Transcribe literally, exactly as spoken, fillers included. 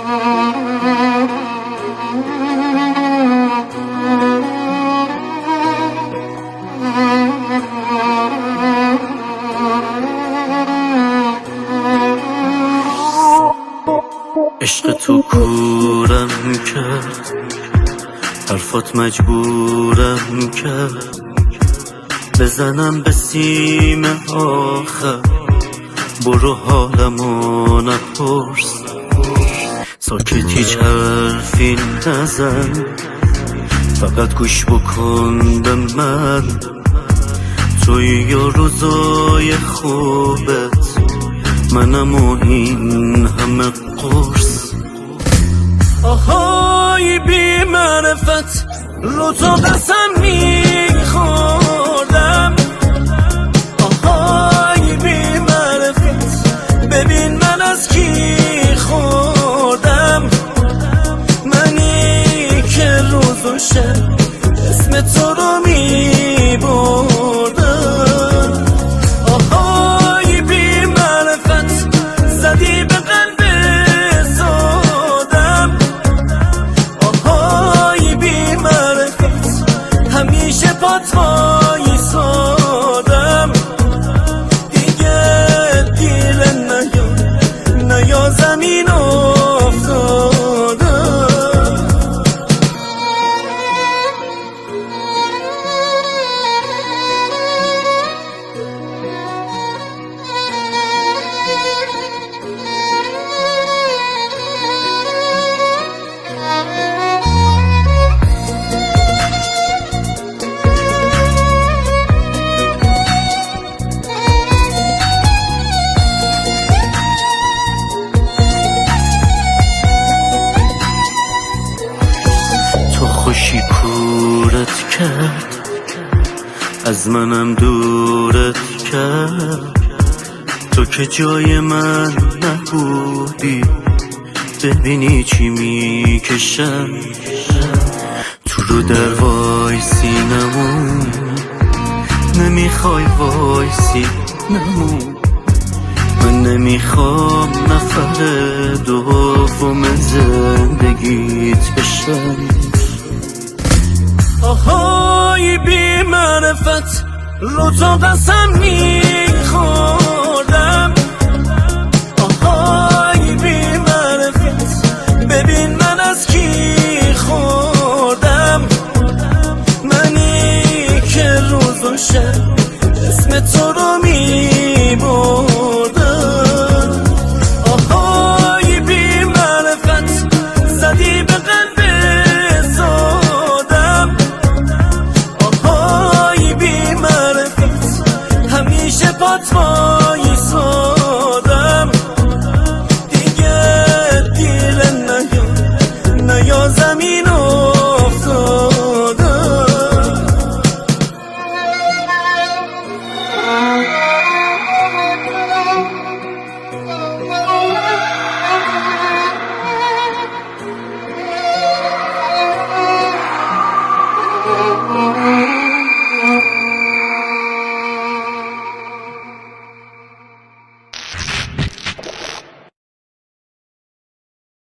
عشق تو کورم کرد، حرفات مجبورم کرد بزنم به سیم آخر. برو حالمو نپرس، ساکت هیچ حرفی نزن، فقط گوش بکن به من. توی یا روزای خوبت منم و این همه قرص. آهای بی معرفت رو تو قسم میخوردم. آهای بی معرفت ببین من از کی خوردم. منی که روز و شب اسم تو رو میبردم. آهای بی معرفت زدی به قلب سادم. آهای بی معرفت همیشه پات وایسادم. دیگه دیر نیا نیا زمین افتادم. خوشی کورت کرد، از منم دورت کرد. تو که جای من نبودی، ببینی چی میکشم. تو رو در وایسی نمون، نمیخوای وایسی نمون. من نمیخوام نفر دوم زندگیت بشم. آهای بی معرفت رو تو قسم میخوردم. آهای بی معرفت ببین من از کی خوردم. منی که روز و شب اسم تو رو میبردم. آهای بی معرفت زدی به قلب همیشه پات